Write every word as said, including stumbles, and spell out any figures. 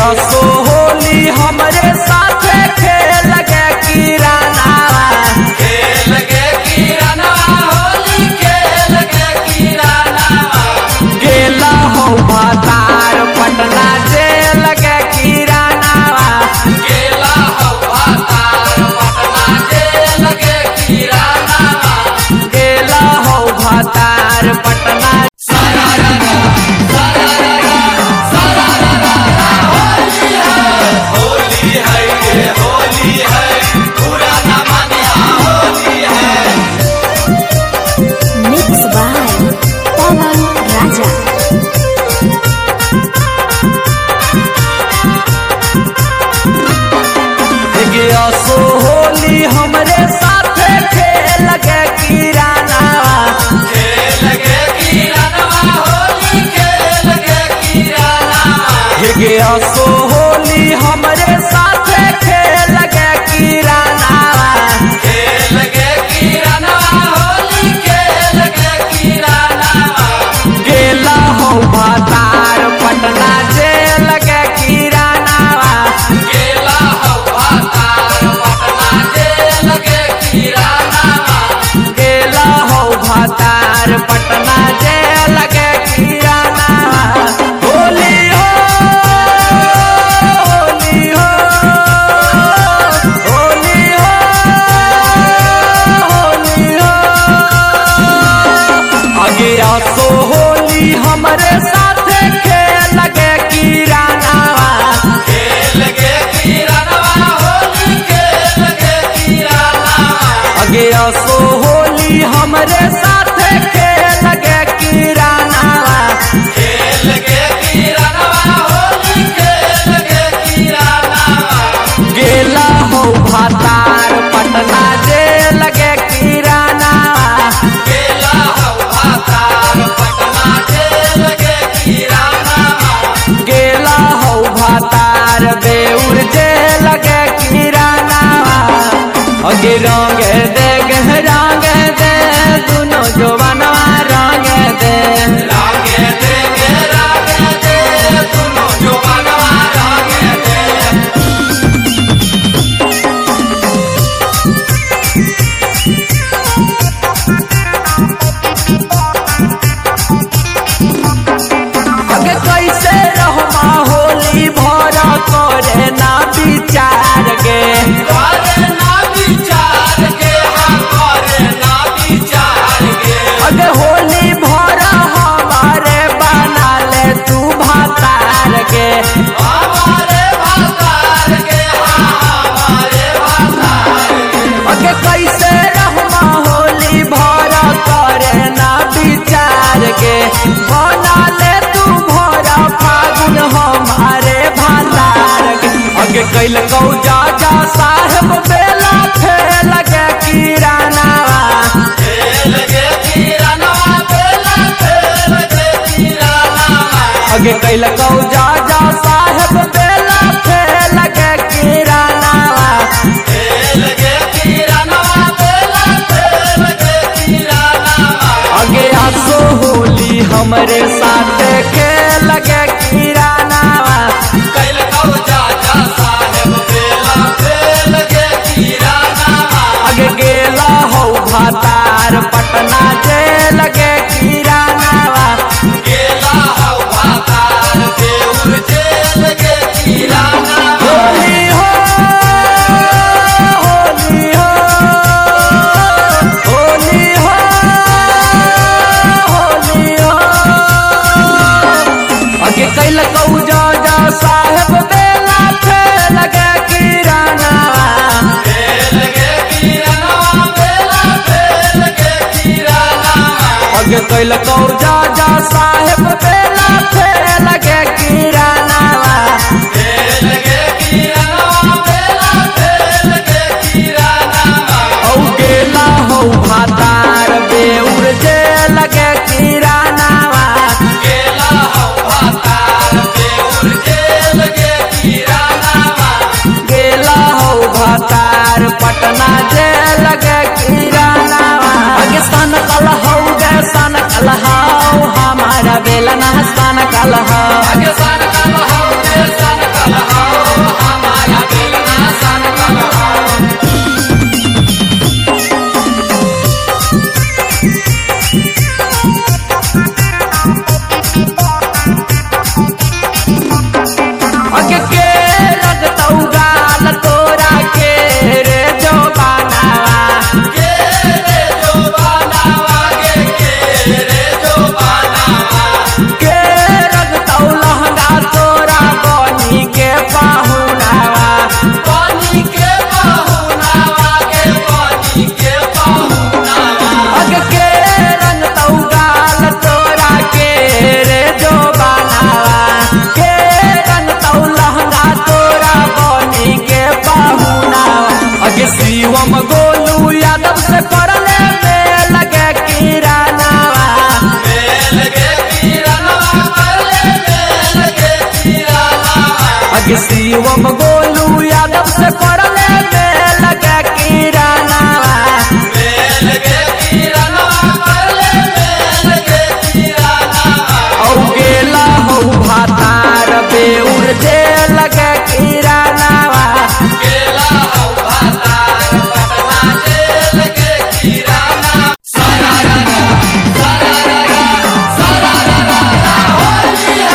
असो होली हमरे साथे खेल गे किराना खेल गे किराना होली खेल गे किराना गेला हो भातार पटना जेल गे किराना गेला हो भातार पटना जेल गे किराना गेला हो भातार पटना असो होली हमरे साथे खेल गे किराना खेल गे किराना होली खेल गे किराना गे असो होली हमरे साथे खेल गे किराना खेल गे किराना होली खेल गे किराना गेला हो भातार पटना जेल गे किराना गेला हो भातार पटना जेल गे किराना गेला हो भातार पटना जेल गे किराना होली हो होली हो होली हो होली हो आगे असो होली हमरे साथे खेल गे किराना खेल गे किराना होली खेल गे किराना आगे असो होली हमरे साथे खेल गे किराना खेल गे किराना होली खेल गे किराना गेला हो भातार पटना जेल गे किराना गेला हो भातार पटना जेल गे किराना गेला हो भातार बेउर जेल गे किराना अगे रंग दे रंग दे दुनो जवानवा रंग दे रागे दे गे रागे दे दुनो जवानवा रागे दे अगे कैसे रहमा होली भरा करे ना विचार गे करे ना विचार गे हाँ करे ना विचार गे अगे होली भरा हमारे बना ले तू भातार गे हमारे भातार गे हाँ हमारे भातार गे अगे कैसे रहमा होली भरा करे ना विचार गे बना ले तू भरा फागुन हमारे भातार गे अगे कैल कौ जा जा साहेब बेला खेल गे किराना खेल गे किराना बेला खेल गे किराना अगे कैल कौ जा जा साहेब बेला खेल गे किराना खेल गे किराना बेला खेल गे किराना अगे आसो होली हमरे साथे खेल गे किराना कैल कौ जा जा साहेब बेला खेल गे किराना अगे गेला हो भातार पटना जेल गे किराना गेला हो भातार बेउर जेल गे किराना होली हो होली हो होली हो होली हो अगे कैल कौ जा जा साहेब बेला खेल गे किराना खेल गे किराना बेला खेल गे किराना अगे कैल कौ जा जा साहेब बेला खेल गे किराना खेल गे किराना बेला खेल गे किराना औ गेला हो भातार बेउर जेल गे किराना गेला हो भातार बेउर जेल गे किराना गेला हो भातार पटना जेल गे किराना अगे सन कल हो गे सन कल हो हमारा बेलना सन कल हो आगे सन